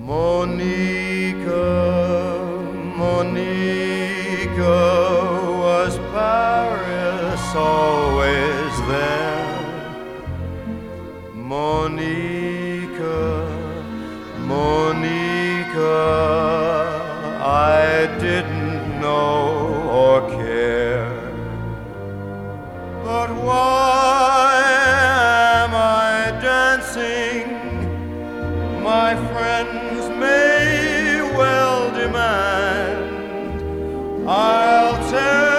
Monica, Monica, was Paris always there? Monica, Monica, I didn't know or care. But why am I dancing? My friends may well demand. I'll tell